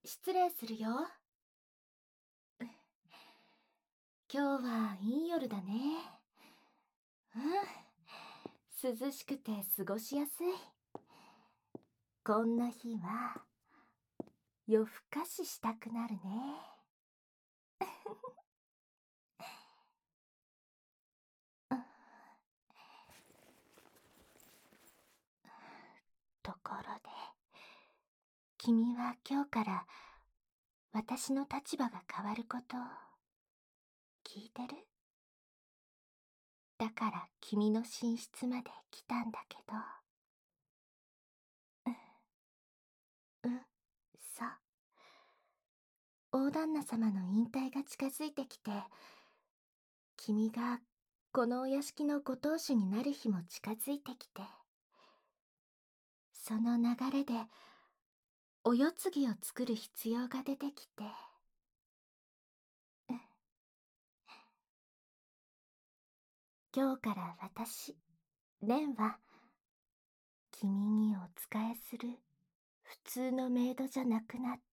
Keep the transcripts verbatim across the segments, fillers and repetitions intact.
失礼するよ。今日はいい夜だね。うん。涼しくて過ごしやすい。こんな日は夜更かししたくなるね。ところで、君は今日から私の立場が変わること聞いてる？だから君の寝室まで来たんだけど。うん、そう。大旦那様の引退が近づいてきて、君がこのお屋敷のご当主になる日も近づいてきて、その流れでお世継ぎを作る必要が出てきて、今日から私、蓮は君にお仕えする普通のメイドじゃなくなって、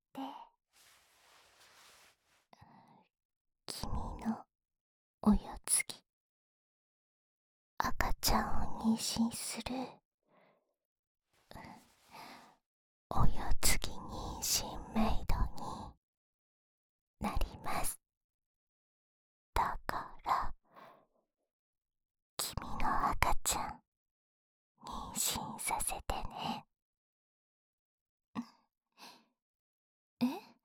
君のお世継ぎ、赤ちゃんを妊娠するお世継ぎ妊娠メイドになります。だから君の赤ちゃん妊娠させてね。え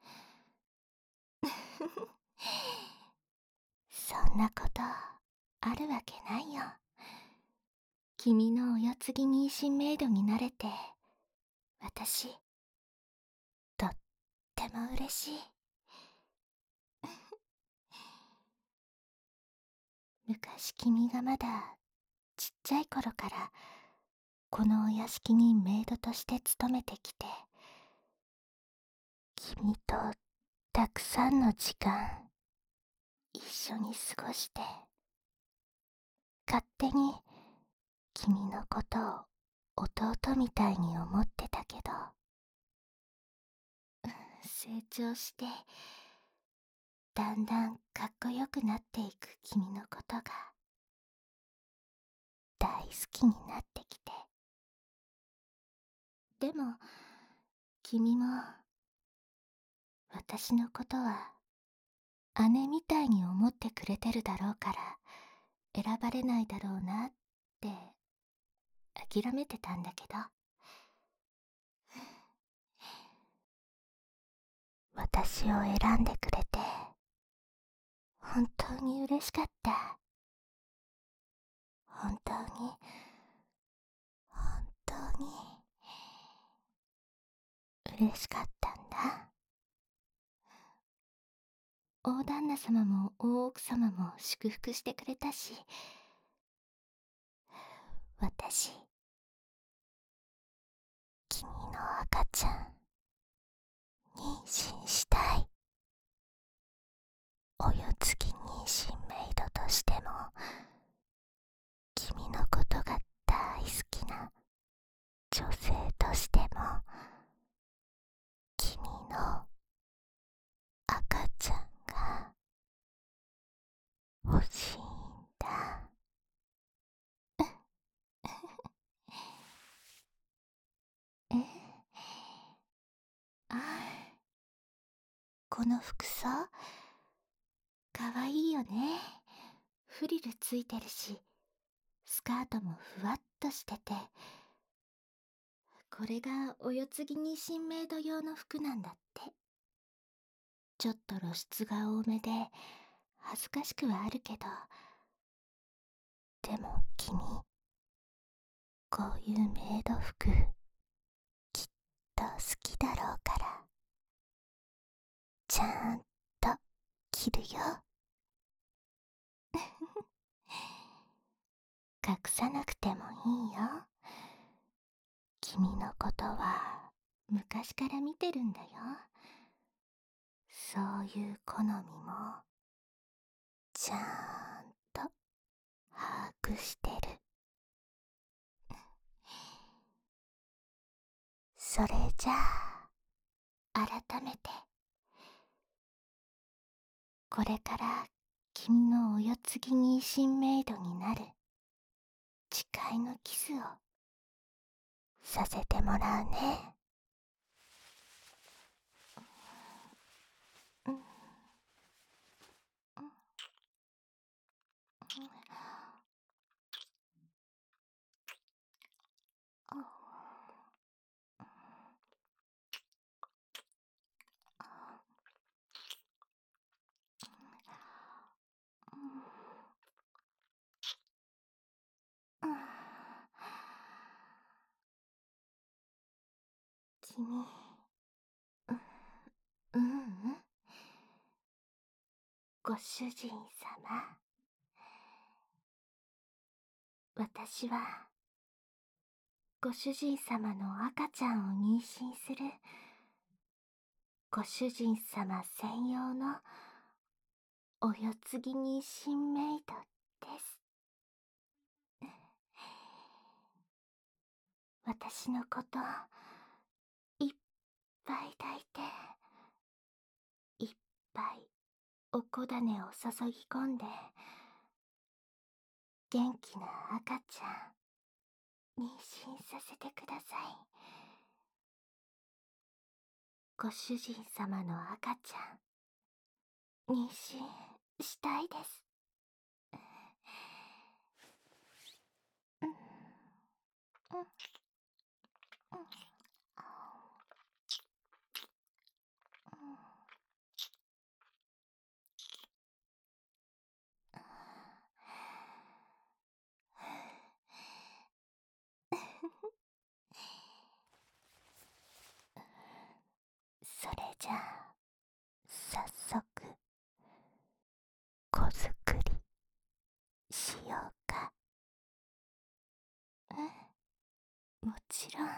そんなことあるわけないよ。君のお世継ぎ妊娠メイドになれて、私とっても嬉しい。昔君がまだちっちゃい頃からこのお屋敷にメイドとして勤めてきて、君とたくさんの時間一緒に過ごして、勝手に君のことを弟みたいに思ってたけど、成長してだんだんかっこよくなっていく君のことが大好きになってきて。でも君も私のことは姉みたいに思ってくれてるだろうから選ばれないだろうなって諦めてたんだけど、私を選んでくれて本当に嬉しかった。本当に本当に嬉しかったんだ。大旦那様も大奥様も祝福してくれたし、私君の赤ちゃん妊娠したい。お世継ぎ妊娠メイドとしても君のことが大好きな女性としても君の赤ちゃんが欲しいんだ。えあこの服装かわいいよね。フリルついてるし、スカートもふわっとしてて、これがお世継ぎ妊娠メイド用の服なんだって。ちょっと露出が多めで恥ずかしくはあるけど、でも君こういうメイド服きっと好きだろうからちゃんと着るよ。隠さなくてもいいよ。君のことは昔から見てるんだよ。そういう好みもちゃんと把握してる。それじゃあ改めてこれから君のお世継ぎに新メイドになる誓いのキスをさせてもらうね。うんうん君、う、うんうんご主人様、私はご主人様の赤ちゃんを妊娠するご主人様専用のお世継ぎに新メイドです。私のこといっぱい抱いていっぱいおこだねを注ぎ込んで元気な赤ちゃん妊娠させてください。ご主人様の赤ちゃん妊娠したいです。うんうんうんそれじゃあ早速子作りしようか。うん、もちろん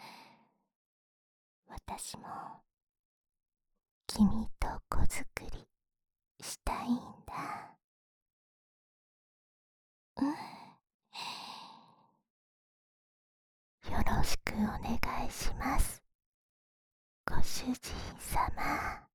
私も君と子作りしたいんだ。うん、よろしくお願いします、ご主人様。